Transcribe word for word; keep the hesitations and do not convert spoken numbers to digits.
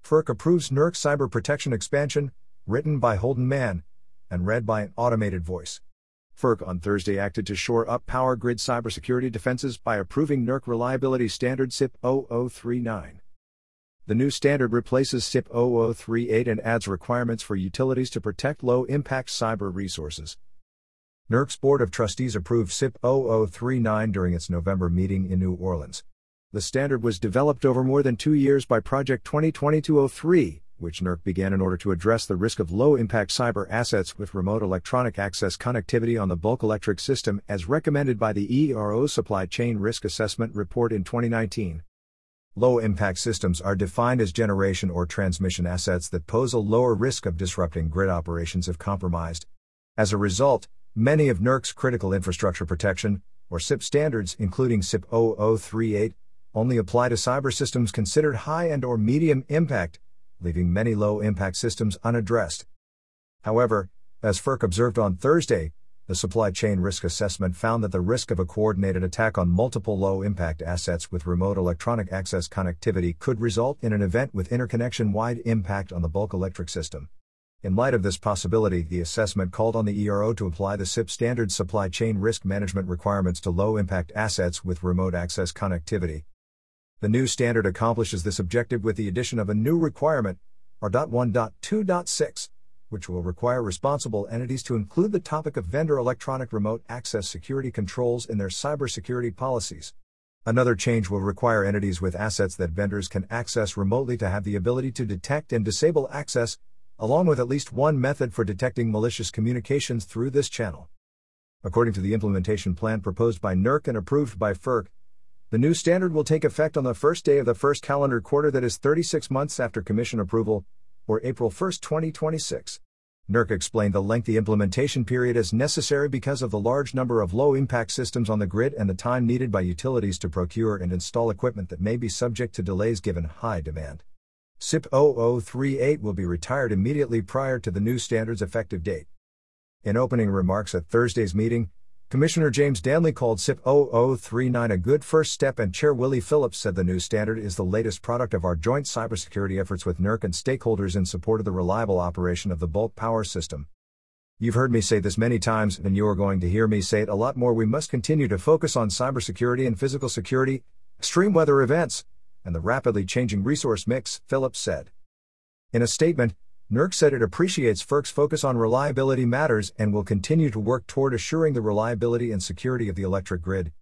FERC approves N E R C cyber protection expansion, written by Holden Mann, and read by an automated voice. FERC on Thursday acted to shore up power grid cybersecurity defenses by approving N E R C reliability standard S I P zero zero three nine. The new standard replaces S I P zero zero three eight and adds requirements for utilities to protect low-impact cyber resources. N E R C's Board of Trustees approved S I P zero zero three nine during its November meeting in New Orleans. The standard was developed over more than two years by Project twenty twenty-two oh three, which N E R C began in order to address the risk of low-impact cyber assets with remote electronic access connectivity on the bulk electric system as recommended by the E R O Supply Chain Risk Assessment Report in twenty nineteen. Low-impact systems are defined as generation or transmission assets that pose a lower risk of disrupting grid operations if compromised. As a result, many of N E R C's critical infrastructure protection, or S I P standards, including S I P zero zero three eight, only apply to cyber systems considered high and or medium impact, leaving many low-impact systems unaddressed. However, as FERC observed on Thursday, the Supply Chain Risk Assessment found that the risk of a coordinated attack on multiple low-impact assets with remote electronic access connectivity could result in an event with interconnection-wide impact on the bulk electric system. In light of this possibility, the assessment called on the E R O to apply the S I P standard supply chain risk management requirements to low-impact assets with remote access connectivity. The new standard accomplishes this objective with the addition of a new requirement, R one point two point six, which will require responsible entities to include the topic of vendor electronic remote access security controls in their cybersecurity policies. Another change will require entities with assets that vendors can access remotely to have the ability to detect and disable access, along with at least one method for detecting malicious communications through this channel. According to the implementation plan proposed by N E R C and approved by FERC, the new standard will take effect on the first day of the first calendar quarter, that is thirty-six months after Commission approval, or April first, twenty twenty-six. N E R C explained the lengthy implementation period as necessary because of the large number of low-impact systems on the grid and the time needed by utilities to procure and install equipment that may be subject to delays given high demand. S I P zero zero three eight will be retired immediately prior to the new standard's effective date. In opening remarks at Thursday's meeting, Commissioner James Danley called S I P zero zero three nine a good first step, and Chair Willie Phillips said the new standard is the latest product of our joint cybersecurity efforts with N E R C and stakeholders in support of the reliable operation of the bulk power system. You've heard me say this many times, and you are going to hear me say it a lot more. We must continue to focus on cybersecurity and physical security, extreme weather events, and the rapidly changing resource mix, Phillips said. In a statement, N E R C said it appreciates FERC's focus on reliability matters and will continue to work toward assuring the reliability and security of the electric grid,